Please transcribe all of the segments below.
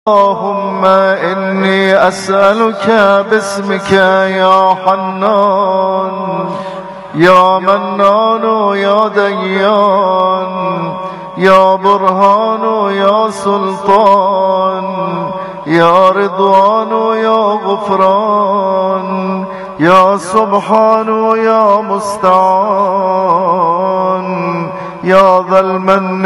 اللهم إني أسألك باسمك يا حنان يا منان يا ديان يا برهان يا سلطان يا رضوان يا غفران يا سبحان يا مستعان يا ذا المن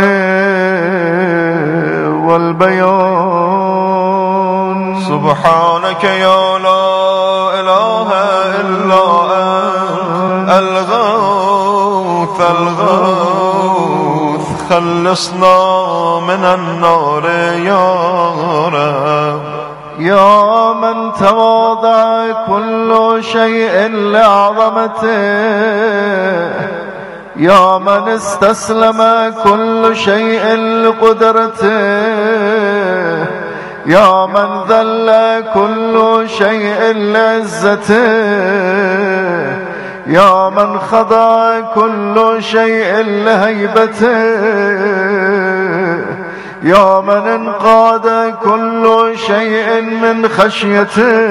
والبيان. سبحانك يا لا إله إلا أنت الغوث الغوث خلصنا من النار يا رب. يا من تواضع كل شيء لعظمته يا من استسلم كل شيء لقدرته يا من ذل كل شيء لعزته يا من خضع كل شيء لهيبته يا من انقاد كل شيء من خشيته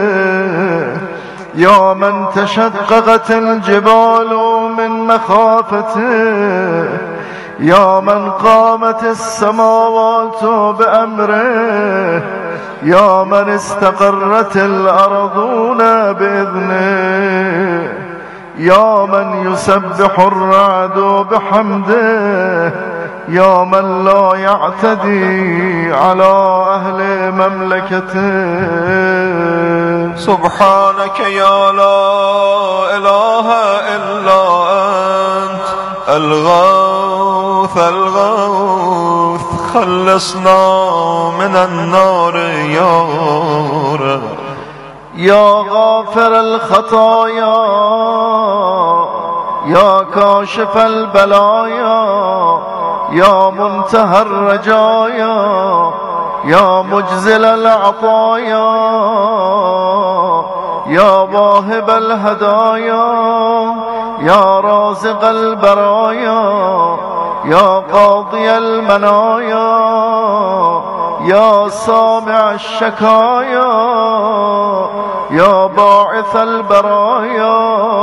يا من تشققت الجبال من مخافته يا من قامت السماوات بأمره يا من استقرت الأرضون بإذنه يا من يسبح الرعد بحمده يا من لا يعتدي على أهل مملكته. سبحانك يا لا إله إلا أنت الغوث الغوث خلصنا من النار يا رب. يا غافر الخطايا يا كاشف البلايا يا منتهى الرجايا يا مجزل العطايا يا واهب الهدايا يا رازق البرايا يا قاضي المنايا يا سامع الشكايا يا باعث البرايا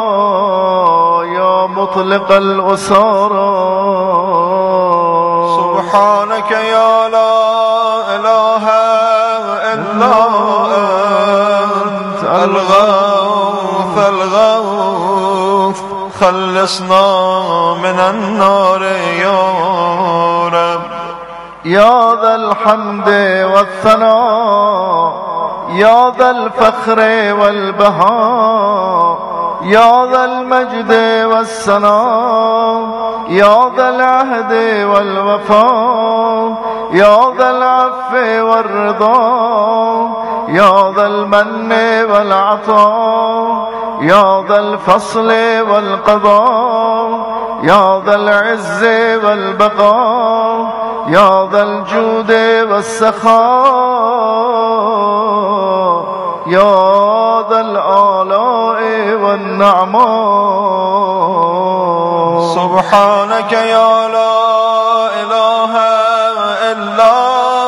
يا مطلق الأسارى. سبحانك يا لا إله إلا أنت الغوث الغوث خلصنا من النار يا رب. يا ذا الحمد والثناء يا ذا الفخر والبهاء يا ذا المجد والسناء يا ذا العهد والوفاء يا ذا العفو والرضا يا ذا المن والعطاء يا ذا الفصل والقضاء يا ذا العز والبقاء يا ذا الجود والسخاء يا ذا الآلاء والنعماء. سبحانك يا لا إله إلا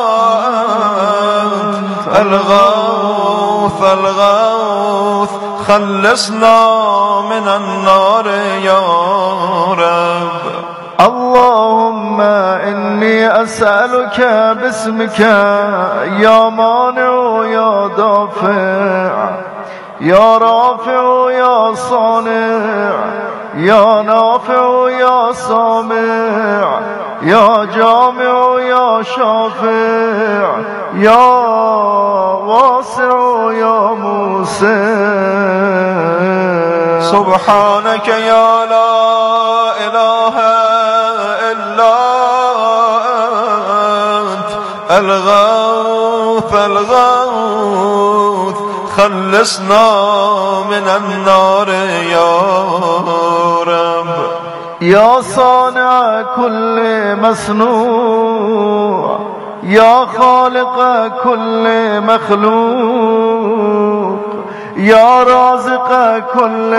أنت الغوث الغوث خلصنا من النار يا رب. اللهم إني أسألك باسمك يا مانع يا دافع يا رافع يا صانع يا نافع يا سامع يا جامع يا شافع يا واسع يا موسع. سبحانك يا لا إله إلا أنت الغوث الغوث خلصنا من النار يا رب. يا صانع كل مصنوع يا خالق كل مخلوق يا رازق كل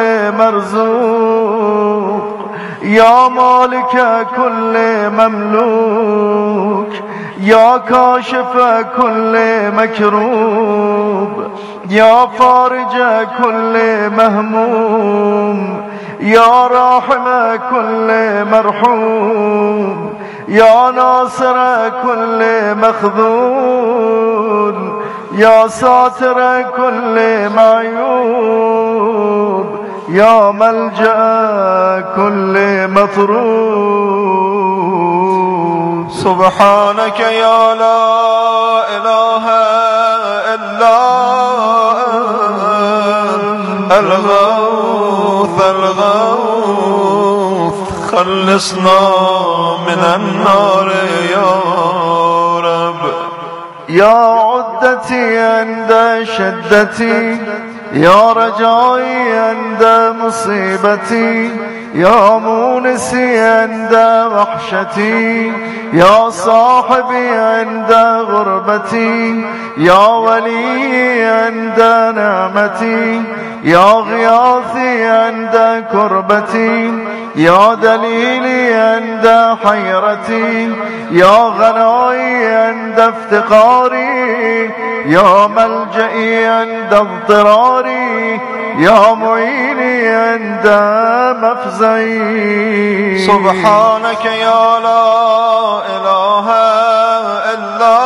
مرزوق يا مالك كل مملوك يا كاشف كل مكروب، يا فارج كل مهموم، يا راحم كل مرحوم، يا ناصر كل مخذول، يا ساتر كل معيوب، يا ملجأ كل مطرود. سبحانك يا لا إله إلا أنت الغوث الغوث، خلصنا من النار يا رب. يا عدتي عند شدتي، يا رجائي عند مصيبتي، يا مونسي عند وحشتي، يا صاحبي عند غربتي، يا ولي عند نعمتي، يا غياثي عند كربتي، يا دليلي عند حيرتي، يا غنائي عند افتقاري، يا ملجئي عند اضطراري، يا معيني عند مفزعي. سبحانك يا لا إله إلا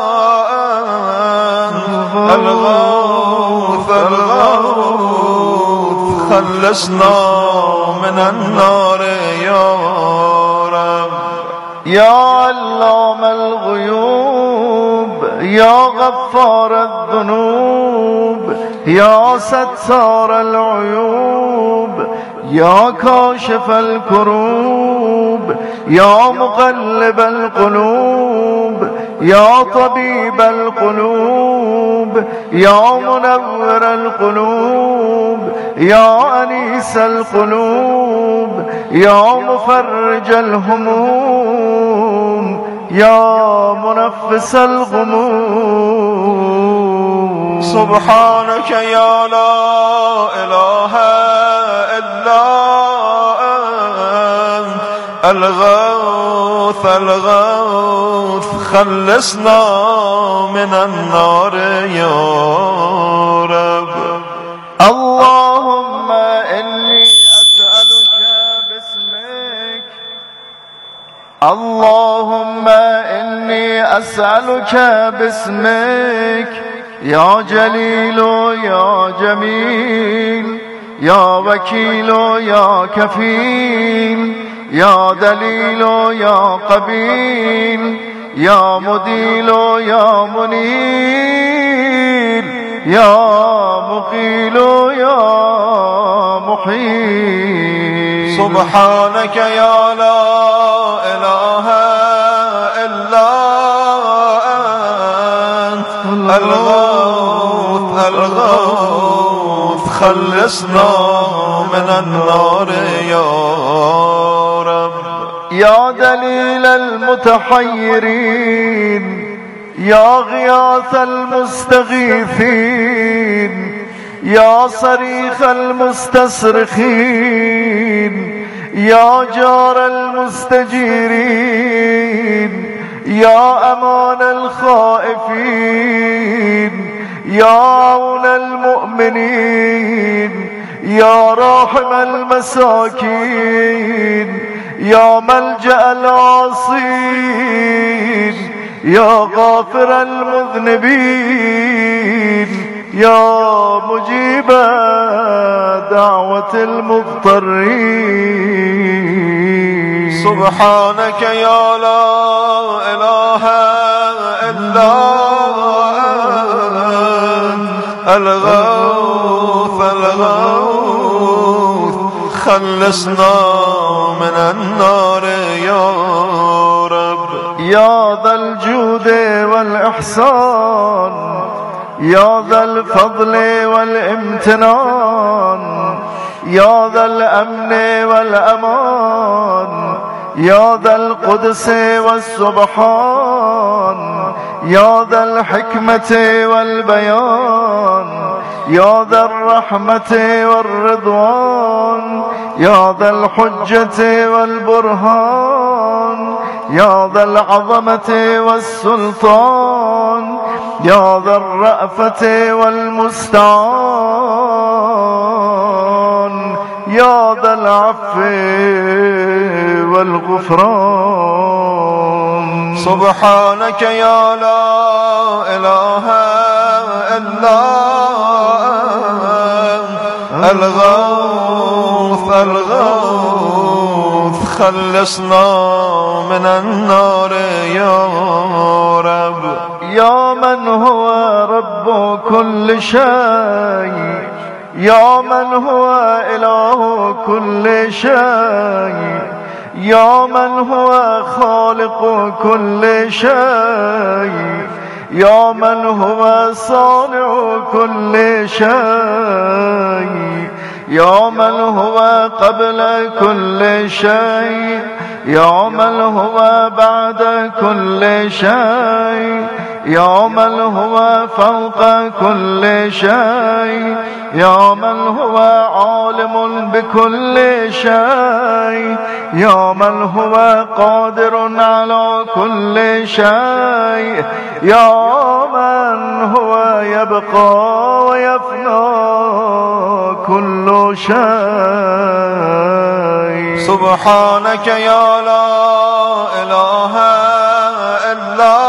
أنت الغوث الغوث، خلصنا من النار يا رب. يا علام الغيوب، يا غفار الذنوب، يا ستار العيوب، يا كاشف الكروب، يا مقلب القلوب، يا طبيب القلوب، يا منور القلوب، يا أنيس القلوب، يا مفرج الهموم، يا منفس الغموم. سبحانك يا لا إله إلا أنت الغوث الغوث، خلصنا من النار يا رب. اللهم إني أسألك باسمك، اللهم إني أسألك باسمك يا جليل يا جميل، يا وكيل يا كفيل، يا دليل يا قبيل، يا مديل يا منير، يا مقيل يا محيل. سبحانك يا لا إله إلا أنت الغوث الغوث، خلصنا من النار يا رب. يا دليل المتحيرين، يا غياث المستغيثين، يا صريخ المستصرخين، يا جار المستجيرين، يا أمان الخائفين، يا عون المؤمنين، يا راحم المساكين، يا ملجأ العاصين، يا غافر المذنبين، يا مجيب دعوة المضطرين. سبحانك يا لا إله إلا أنت الغوث الغوث، خلصنا من النار يا رب. يا ذا الجود والإحسان، يا ذا الفضل والامتنان، يا ذا الأمن والأمان، يا ذا القدس والسبحان، يا ذا الحكمة والبيان، يا ذا الرحمة والرضوان يا ذا الحجة والبرهان يا ذا العظمة والسلطان يا ذا الرأفة والمستعان يا ذا العفو والغفران. سبحانك يا لا إله إلا الغوث الغوث خلصنا من النار يا رب. يا من هو رب كل شيء يا من هو إله كل شيء يا من هو خالق كل شيء يا من هو صانع كل شيء يا من هو قبل كل شيء يا من هو بعد كل شيء يا من هو فوق كل شيء يا من هو عالم بكل شيء يا من هو قادر على كل شيء يا من هو يبقى ويفنى كل شيء. سبحانك يا لا إله إلا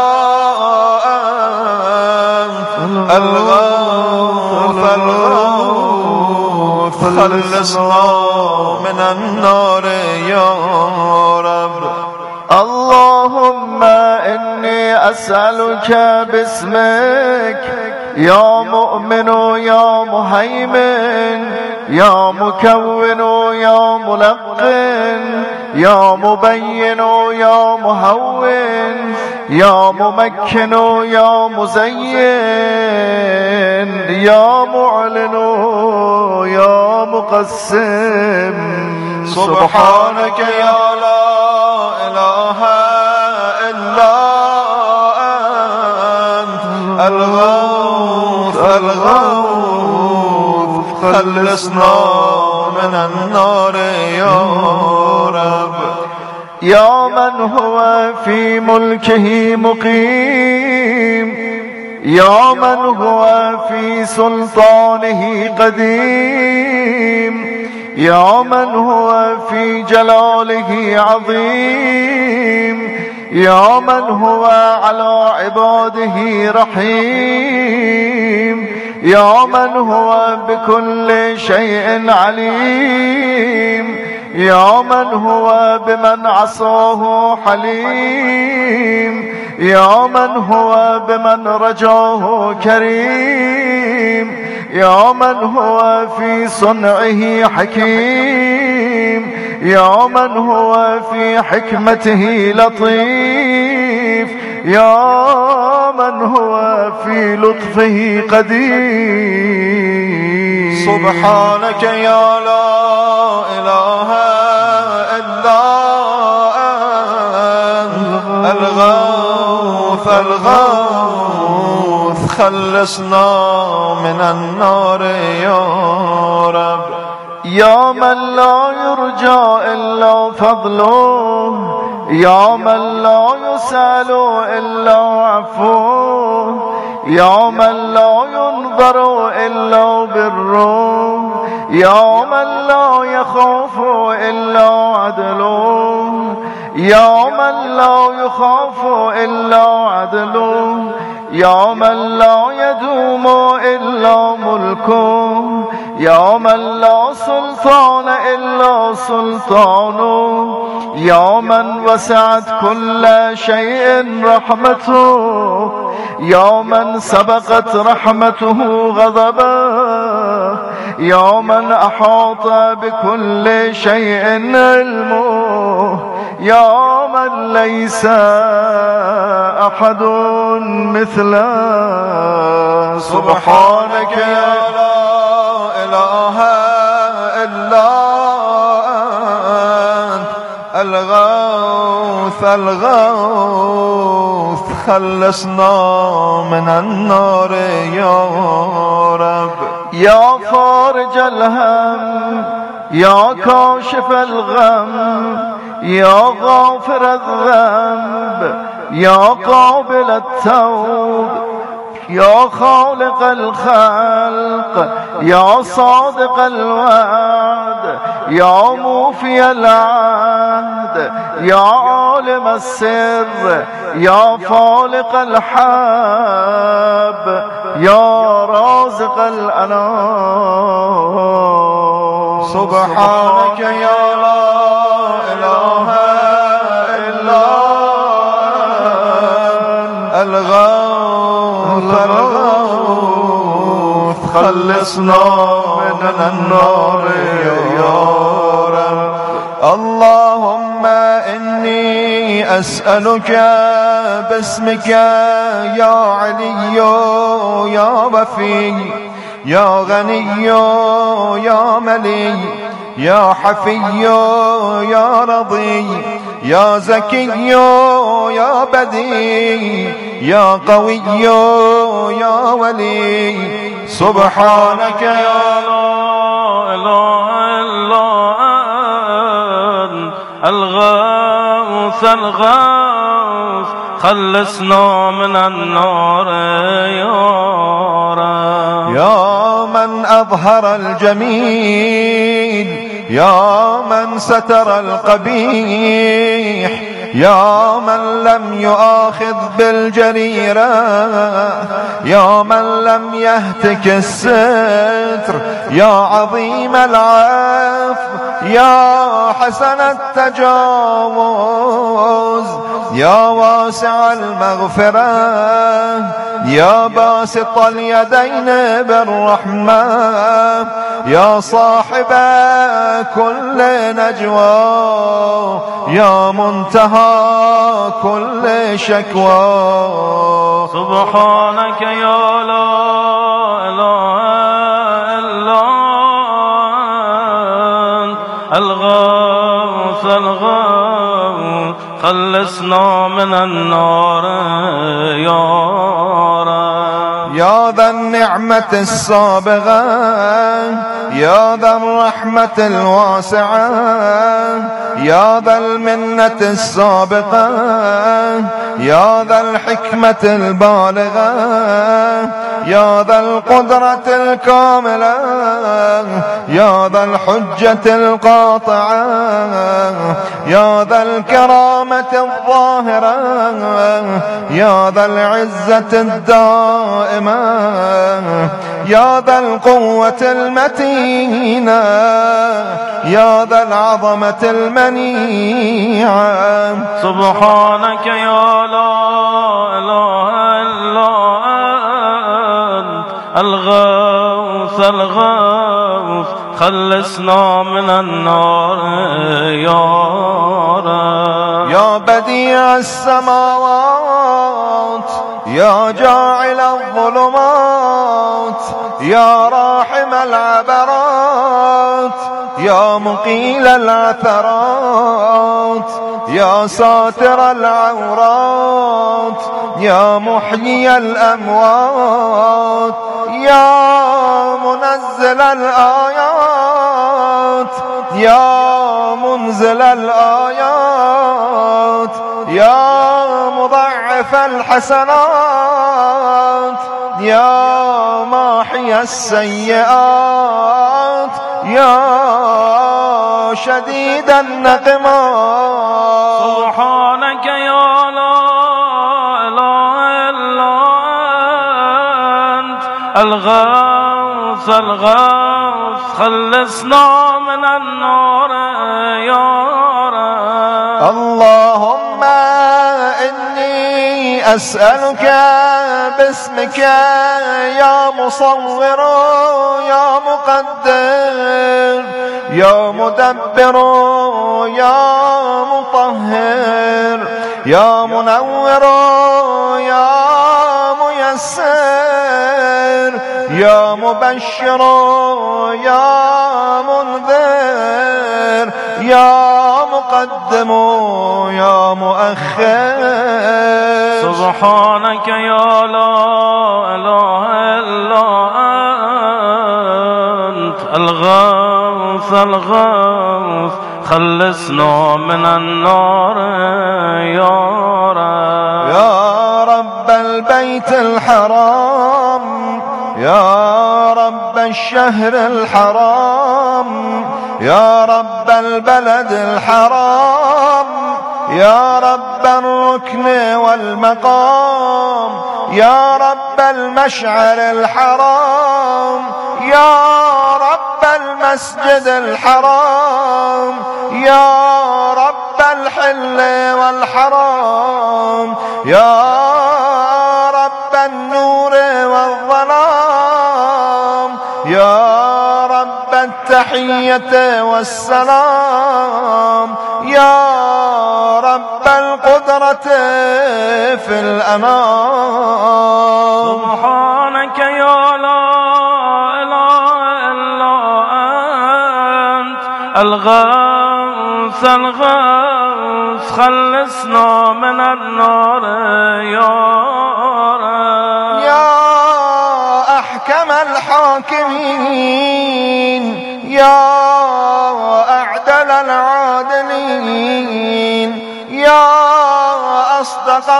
الغوث الغوث خلصنا من النار يا رب. اللهم إني أسألك باسمك يا مؤمن يا مهيمن يا مكون يا ملقن يا مبين يا مهون يا ممكن يا مزين يا معلن يا مقسم. سبحانك يا لا إله إلا أنت الغوث الغوث خلصنا من النار يا رب. يا من هو في ملكه مقيم يا من هو في سلطانه قديم يا من هو في جلاله عظيم يا من هو على عباده رحيم يا من هو بكل شيء عليم يا من هو بمن عصاه حليم يا من هو بمن رجاه كريم يا من هو في صنعه حكيم يا من هو في حكمته لطيف يا من هو في لطفه قدير. سبحانك يا لا إله إلا أنت الغوث الغوث خلصنا من النار يا رب. يا من لا يرجى إلا فضله يا من لا يسأل إلا عفوه يا من لا ينظر إلا بره يا من لا يخاف إلا عدله يا من لا يخاف إلا عدله يا من لا يدوم إلا ملكه يا من لا سلطان إلا سلطانه يا من وسعت كل شيء رحمته يا من سبقت رحمته غضبه يا من أحاط بكل شيء علمه يا من ليس أحد مثله. سبحانك يا لا إله إلا أنت الغوث الغوث خلصنا من النار يا رب. يا فارج الهم، يا كاشف الغم، يا غافر الذنب، يا قابل التوب، يا خالق الخلق، يا صادق الوعد، يا موفي العهد، يا عالم السر، يا فالق الحب، يا رازق الأنام. سبحانك يا لا إله إلا الغوث خلصنا من النار يا رب. اللهم إني أسألك باسمك يا علي يا وفي يا غني يا ملي يا حفي يا رضي يا زكي يا بديع يا قوي يا ولي. سبحانك يا لا إله إلا أنت الغوث الغوث خلصنا من النار يا رب. يا من أظهر الجميل، يا من ستر القبيح، يا من لم يؤاخذ بالجريرة، يا من لم يهتك الستر، يا عظيم العفو، يا حسن التجاوز، يا واسع المغفرة، يا باسط اليدين بالرحمة، يا صاحب كل نجوى، يا منتهى كل شكوى. سبحانك يا لا إله إلا أنت الغوث الغوث خلصنا من النار يا رب. يا ذا النعمة السابغة، يا ذا الرحمة الواسعة، يا ذا المنة السابقة، يا ذا الحكمة البالغة، يا ذا القدرة الكاملة، يا ذا الحجة القاطعة، يا ذا الكرامة الظاهرة، يا ذا العزة الدائمة، يا ذا القوة المتينة، يا ذا العظمة المنيعة. سبحانك يا لا إله إلا أنت الغوث الغوث خلصنا من النار يا رب. يا بديع السماوات، يا جاعل الظلمات، يا راحم العبرات، يا مقيل العثرات، يا ساتر العورات، يا محيي الأموات، يا منزل الآيات، يا منزل الآيات، يا مضاعف الحسنات، يا ماحي السيئات، يا شديد النقمات. سبحانك يا لا إله إلا أنت الغوث الغوث خلصنا من النار يا رب. اللهم إني أسألك باسمك يا مصور يا مقدر يا مدبر يا مطهر يا منور يا ميسر يا مبشر يا منذر يا مقدم يا مؤخر. سبحانك يا لا إله إلا أنت الغوث الغوث خلصنا من النار يا رب. يا رب البيت الحرام، يا رب الشهر الحرام، يا رب البلد الحرام، يا رب الركن والمقام، يا رب المشعر الحرام، يا رب المسجد الحرام، يا رب الحل والحرام، يا رب النور والظلام، يا رب التحية والسلام، يا رب القدرة في الأنام. سبحانك يا لا إله إلا أنت الغوث الغوث خلصنا من النار يا رب. يا أحكم الحاكمين، يا أعدل العادلين، يا أصدق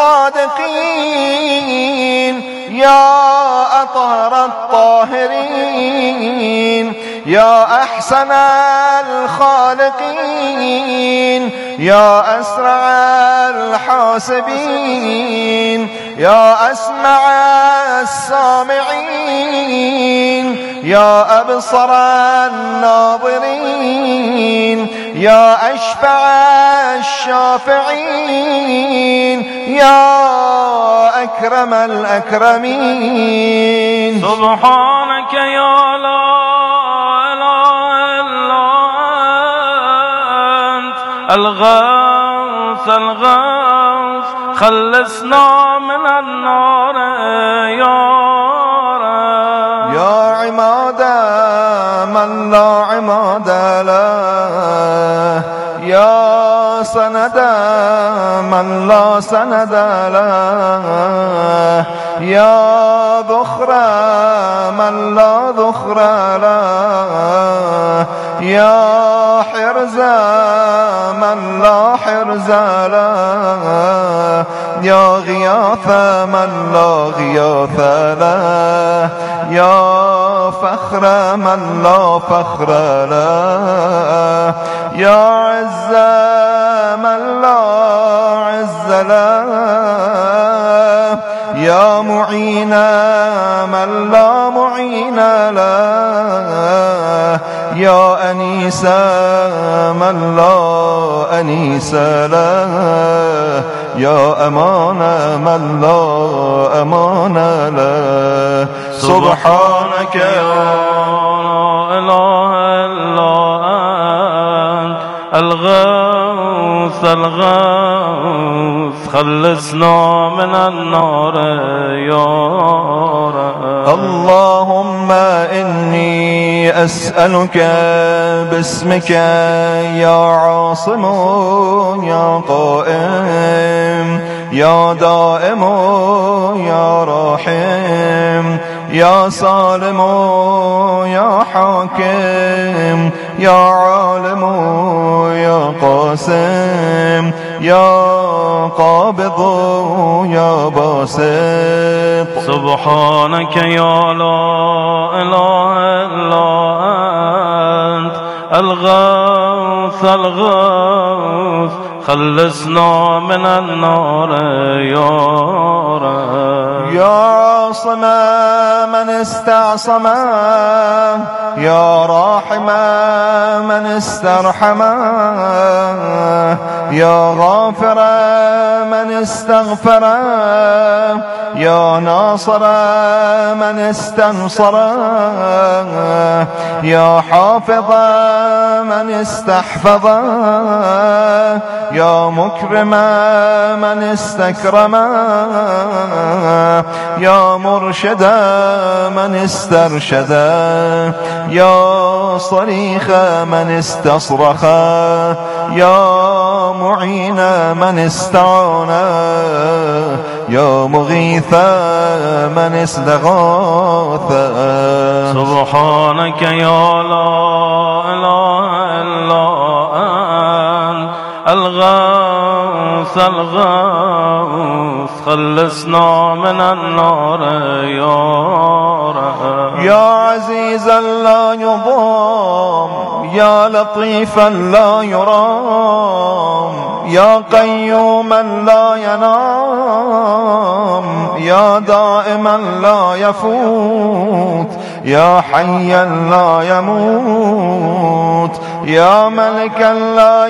الصادقين، يا أطهر الطاهرين، يا أحسن الخالقين، يا أسرع الحاسبين، يا أسمع السامعين، يا أبصر الناظرين، يا أشفع الشافعين، يا أكرم الأكرمين. سبحانك يا لا إله إلا أنت الغوث الغوث خلصنا من النار يا رب. يا عماد من لا عماد له، يا سند من لا سند له، يا ذخر من لا ذخر له، يا حرز من لا حرز له، يا غياث من لا غياث له، يا فخر من لا فخر له، يا عز من لا عز له، يا معين من لا معين له، يا أنيس من لا أنيس له، يا أمان من لا أمان له. سبحانك يا إله إلا أنت الغوث الغوث خلصنا من النار يا رب. اللهم إني أسألك باسمك يا عاصم يا قائم يا دائم يا راحم يا سالم يا حاكم يا عالم يا قاسم يا قابض يا باسط. سبحانك يا لا إله إلا أنت الغوث الغوث خلصنا من النار يا رب. يا عاصم من استعصم يا راحم من استرحم يا غافر من استغفر يا ناصر من استنصر يا حافظ من استحفظ يا مكرم من استكرم يا مرشدا من استرشدا، يا صريخ من استصرخا، يا معين من استعانا، يا مغيث من استغاثا. سبحانك يا لا إله إلا أنت الغوث الغوث، خلصنا من النار يا رب. يا عزيزا لا يضام، يا لطيفا لا يرام، يا قيوما لا ينام، يا دائما لا يفوت، يا حيا لا يموت، يا ملكا لا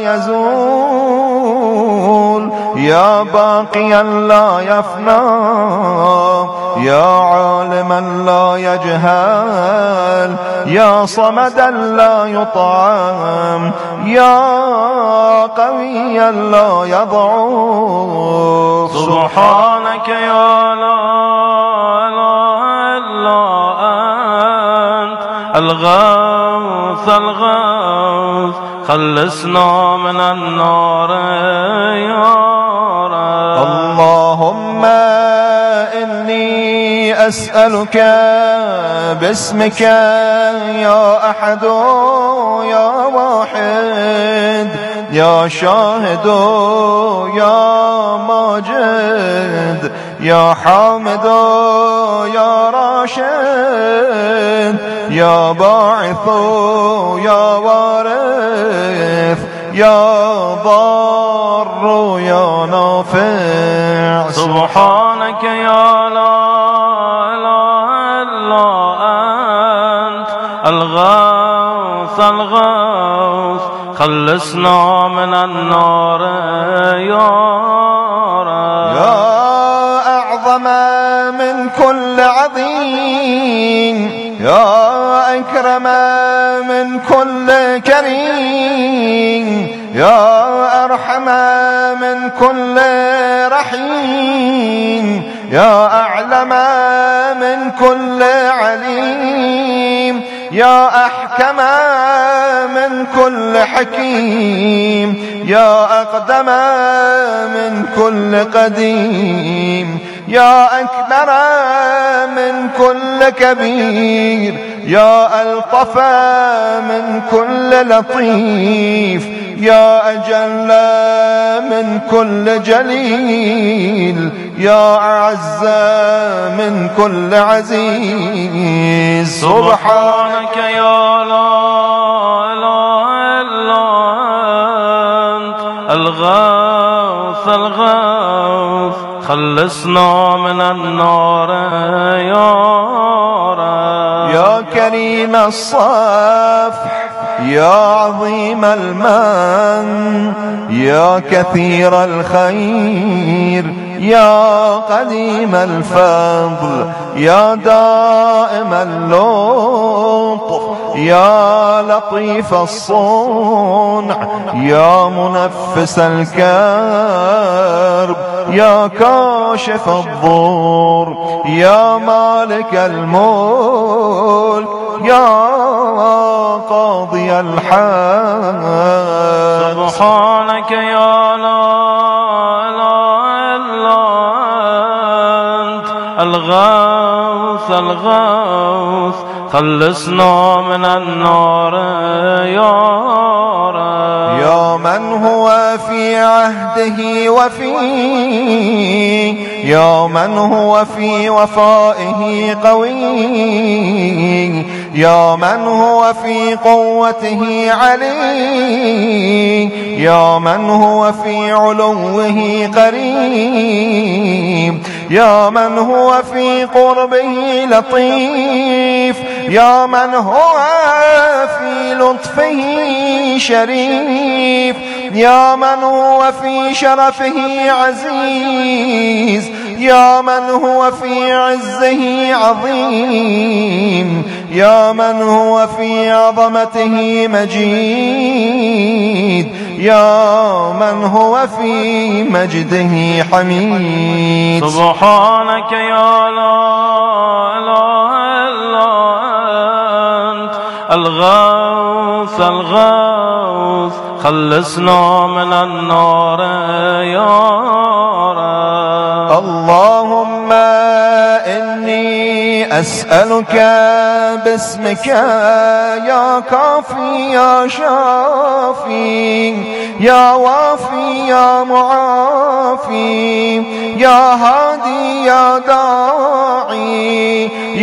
يزول، يا باقيا لا يفنى، يا عالما لا يجهل، يا صمدا لا يطعم، يا قويا لا يضعف. سبحانك يا لا إله إلا أنت الغوث الغوث، خلصنا من النار يا رب. اللهم إني أسألك باسمك يا أحد يا واحد، يا شاهد يا ماجد، يا حامد يا راشد، يا باعث يا وارث، يا ضار يا نافع. سبحانك يا لا إله إلا أنت الغوث الغوث، خلصنا من النار يا رب. يا أعظم من كل عظيم، يا أكرم من كل كريم، يا أرحم من كل رحيم، يا أعلم من كل عليم، يا أحكم من كل حكيم، يا أقدم من كل قديم، يا أكبر من كل كبير، يا ألطف من كل لطيف، يا أجل من كل جليل، يا أعز من كل عزيز. سبحانك يا لا إله إلا أنت الغوث الغوث، خلصنا من النار يا رب. يا كريم الصفح، يا عظيم المن، يا كثير الخير، يا قديم الفضل، يا دائم اللطف، يا لطيف الصنع، يا منفس الكرب، يا كاشف الضر، يا مالك الملك، يا قاضي الحق. سبحانك يا لا إله إلا أنت الغوث الغوث، خلصنا من النار يا رب. يا من هو في عهده وفي، يا من هو في وفائه قوي، يا من هو في قوته علي، يا من هو في علوه قريب، يا من هو في قربه لطيف، يا من هو في لطفه شريف، يا من هو في شرفه عزيز، يا من هو في عزه عظيم، يا من هو في عظمته مجيد، يا من هو في مجده حميد. سبحانك يا لا إله إلا أنت الغوث الغوث خلصنا من النار يا رب. اللهم إني أسألك باسمك يا كافي يا شافي يا وافي يا معافي يا هادي يا داعي